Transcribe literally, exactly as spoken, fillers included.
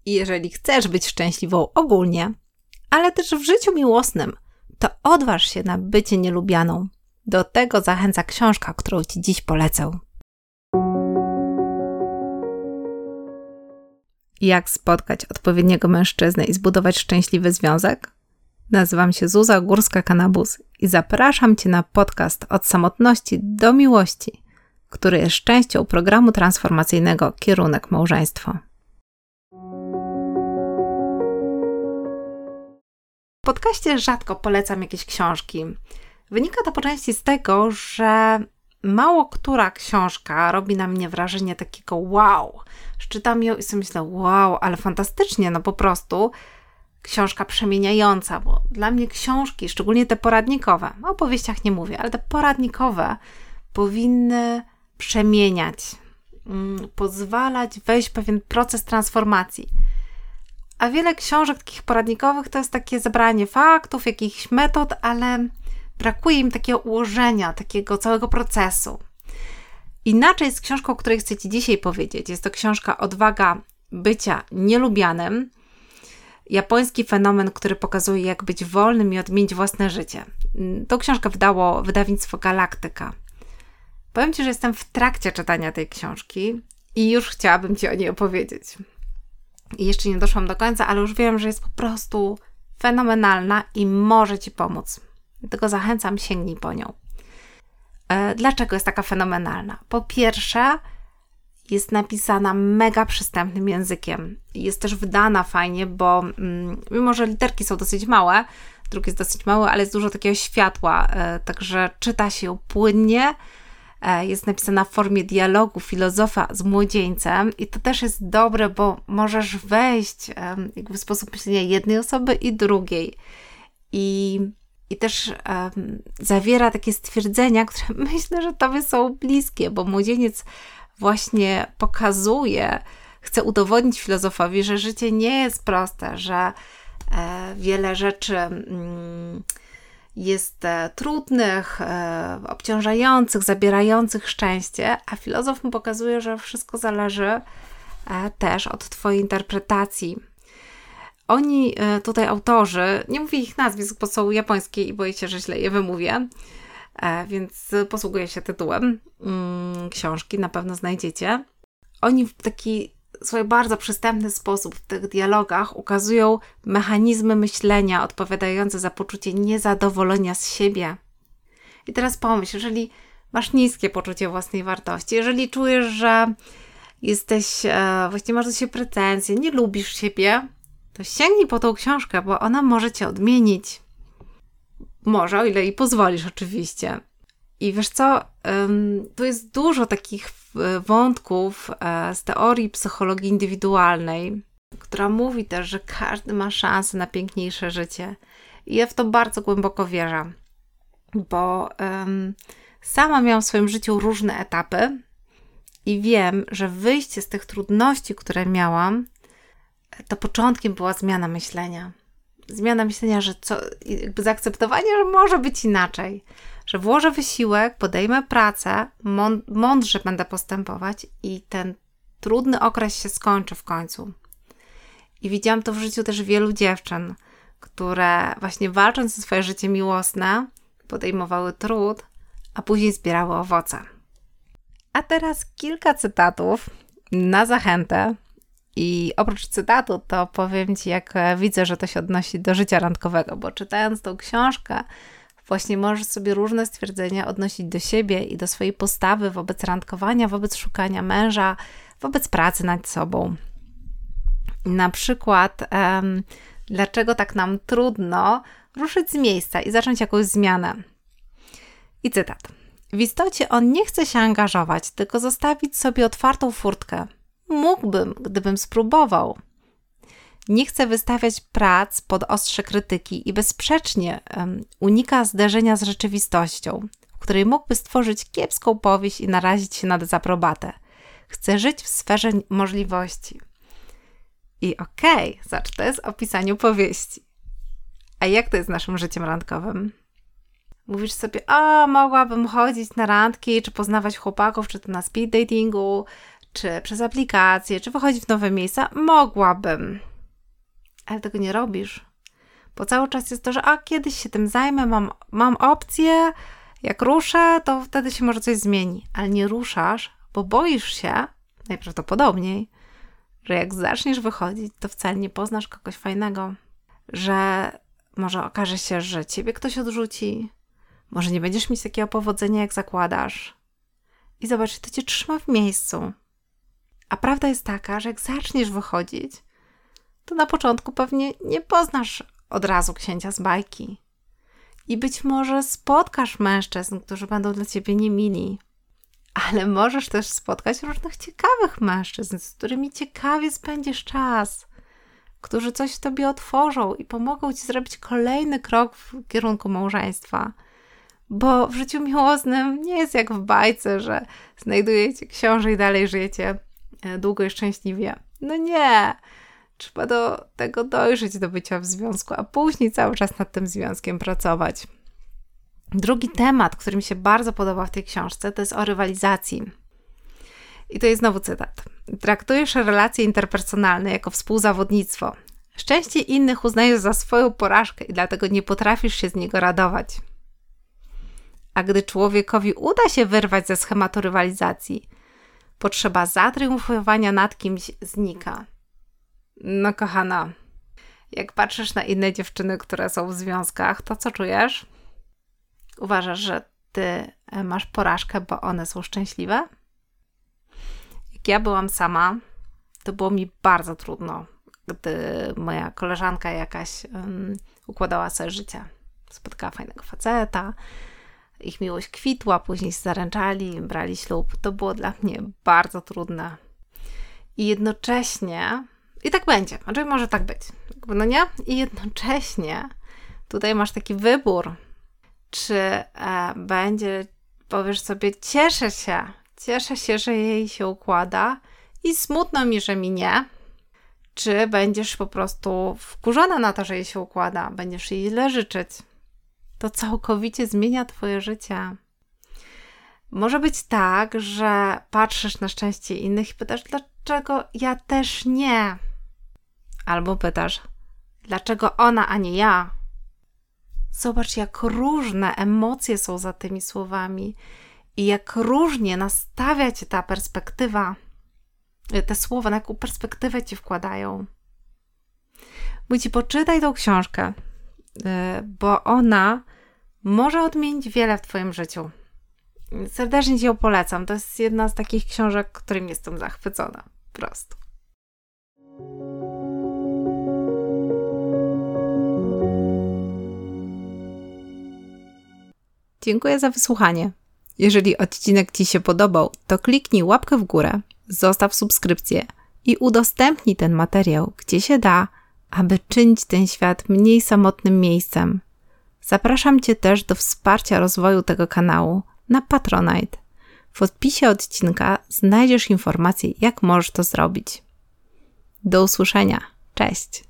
I jeżeli chcesz być szczęśliwą ogólnie, ale też w życiu miłosnym, to odważ się na bycie nielubianą. Do tego zachęca książka, którą Ci dziś polecę. Jak spotkać odpowiedniego mężczyznę i zbudować szczęśliwy związek? Nazywam się Zuza Górska-Kanabus i zapraszam Cię na podcast Od samotności do miłości, który jest częścią programu transformacyjnego Kierunek Małżeństwo. W podcaście rzadko polecam jakieś książki. Wynika to po części z tego, że mało która książka robi na mnie wrażenie takiego wow. Czytam ją i sobie myślę, wow, ale fantastycznie, no po prostu książka przemieniająca, bo dla mnie książki, szczególnie te poradnikowe, o opowieściach nie mówię, ale te poradnikowe powinny przemieniać, mm, pozwalać wejść w pewien proces transformacji. A wiele książek takich poradnikowych to jest takie zebranie faktów, jakichś metod, ale brakuje im takiego ułożenia, takiego całego procesu. Inaczej z książką, o której chcę Ci dzisiaj powiedzieć. Jest to książka Odwaga bycia nielubianym. Japoński fenomen, który pokazuje, jak być wolnym i odmienić własne życie. Tą książkę wydało wydawnictwo Galaktyka. Powiem Ci, że jestem w trakcie czytania tej książki i już chciałabym Ci o niej opowiedzieć. I jeszcze nie doszłam do końca, ale już wiem, że jest po prostu fenomenalna i może Ci pomóc. Dlatego zachęcam, sięgnij po nią. E, dlaczego jest taka fenomenalna? Po pierwsze, jest napisana mega przystępnym językiem. Jest też wydana fajnie, bo mm, mimo, że literki są dosyć małe, druk jest dosyć mały, ale jest dużo takiego światła, e, także czyta się ją płynnie. E, jest napisana w formie dialogu filozofa z młodzieńcem i to też jest dobre, bo możesz wejść e, jakby w sposób myślenia jednej osoby i drugiej. I I też um, zawiera takie stwierdzenia, które myślę, że Tobie są bliskie, bo młodzieniec właśnie pokazuje, chce udowodnić filozofowi, że życie nie jest proste, że e, wiele rzeczy mm, jest e, trudnych, e, obciążających, zabierających szczęście, a filozof mu pokazuje, że wszystko zależy e, też od Twojej interpretacji. Oni, tutaj autorzy, nie mówię ich nazwisk, bo są japońskie i boję się, że źle je wymówię, więc posługuję się tytułem książki, na pewno znajdziecie. Oni w taki swój bardzo przystępny sposób w tych dialogach ukazują mechanizmy myślenia odpowiadające za poczucie niezadowolenia z siebie. I teraz pomyśl, jeżeli masz niskie poczucie własnej wartości, jeżeli czujesz, że jesteś, właśnie masz do siebie pretensje, nie lubisz siebie, to sięgnij po tą książkę, bo ona może Cię odmienić. Może, o ile jej pozwolisz oczywiście. I wiesz co, ym, tu jest dużo takich wątków y, z teorii psychologii indywidualnej, która mówi też, że każdy ma szansę na piękniejsze życie. I ja w to bardzo głęboko wierzę, bo ym, sama miałam w swoim życiu różne etapy i wiem, że wyjście z tych trudności, które miałam, to początkiem była zmiana myślenia. Zmiana myślenia, że co, jakby zaakceptowanie, że może być inaczej. Że włożę wysiłek, podejmę pracę, mądrze będę postępować i ten trudny okres się skończy w końcu. I widziałam to w życiu też wielu dziewczyn, które właśnie walcząc o swoje życie miłosne, podejmowały trud, a później zbierały owoce. A teraz kilka cytatów na zachętę. I oprócz cytatu to powiem Ci, jak widzę, że to się odnosi do życia randkowego, bo czytając tą książkę właśnie możesz sobie różne stwierdzenia odnosić do siebie i do swojej postawy wobec randkowania, wobec szukania męża, wobec pracy nad sobą. Na przykład, um, dlaczego tak nam trudno ruszyć z miejsca i zacząć jakąś zmianę. I cytat. W istocie on nie chce się angażować, tylko zostawić sobie otwartą furtkę. Mógłbym, gdybym spróbował. Nie chce wystawiać prac pod ostrze krytyki i bezsprzecznie um, unika zderzenia z rzeczywistością, w której mógłby stworzyć kiepską powieść i narazić się na dezaprobatę. Chce żyć w sferze możliwości. I okej, okay, zobacz, to jest opisanie powieści. A jak to jest z naszym życiem randkowym? Mówisz sobie, a mogłabym chodzić na randki, czy poznawać chłopaków, czy to na speed datingu, czy przez aplikacje, czy wychodzić w nowe miejsca, mogłabym. Ale tego nie robisz. Bo cały czas jest to, że a kiedyś się tym zajmę, mam, mam opcję, jak ruszę, to wtedy się może coś zmieni. Ale nie ruszasz, bo boisz się, najprawdopodobniej, że jak zaczniesz wychodzić, to wcale nie poznasz kogoś fajnego. Że może okaże się, że ciebie ktoś odrzuci, może nie będziesz mieć takiego powodzenia, jak zakładasz. I zobacz, to cię trzyma w miejscu. A prawda jest taka, że jak zaczniesz wychodzić, to na początku pewnie nie poznasz od razu księcia z bajki. I być może spotkasz mężczyzn, którzy będą dla ciebie niemili. Ale możesz też spotkać różnych ciekawych mężczyzn, z którymi ciekawie spędzisz czas, którzy coś w tobie otworzą i pomogą ci zrobić kolejny krok w kierunku małżeństwa. Bo w życiu miłosnym nie jest jak w bajce, że znajdujecie książę i dalej żyjecie długo i szczęśliwie. No nie! Trzeba do tego dojrzeć, do bycia w związku, a później cały czas nad tym związkiem pracować. Drugi temat, który mi się bardzo podoba w tej książce, to jest o rywalizacji. I to jest znowu cytat. Traktujesz relacje interpersonalne jako współzawodnictwo. Szczęście innych uznajesz za swoją porażkę i dlatego nie potrafisz się z niego radować. A gdy człowiekowi uda się wyrwać ze schematu rywalizacji, potrzeba zatriumfowania nad kimś znika. No kochana, jak patrzysz na inne dziewczyny, które są w związkach, to co czujesz? Uważasz, że ty masz porażkę, bo one są szczęśliwe? Jak ja byłam sama, to było mi bardzo trudno, gdy moja koleżanka jakaś um, układała sobie życie. Spotkała fajnego faceta, ich miłość kwitła, później się zaręczali, brali ślub. To było dla mnie bardzo trudne. I jednocześnie, i tak będzie, znaczy może tak być, no nie? I jednocześnie tutaj masz taki wybór, czy e, będzie, powiesz sobie, cieszę się, cieszę się, że jej się układa i smutno mi, że mi nie, czy będziesz po prostu wkurzona na to, że jej się układa, będziesz jej źle życzyć. To całkowicie zmienia twoje życie. Może być tak, że patrzysz na szczęście innych i pytasz, dlaczego ja też nie? Albo pytasz, dlaczego ona, a nie ja? Zobacz, jak różne emocje są za tymi słowami i jak różnie nastawia cię ta perspektywa, te słowa, na jaką perspektywę ci wkładają. Mój ci, poczytaj tą książkę, bo ona może odmienić wiele w twoim życiu. Serdecznie ci ją polecam. To jest jedna z takich książek, którym jestem zachwycona. Po prostu. Dziękuję za wysłuchanie. Jeżeli odcinek ci się podobał, to kliknij łapkę w górę, zostaw subskrypcję i udostępnij ten materiał, gdzie się da, aby czynić ten świat mniej samotnym miejscem. Zapraszam cię też do wsparcia rozwoju tego kanału na Patronite. W opisie odcinka znajdziesz informacje, jak możesz to zrobić. Do usłyszenia. Cześć!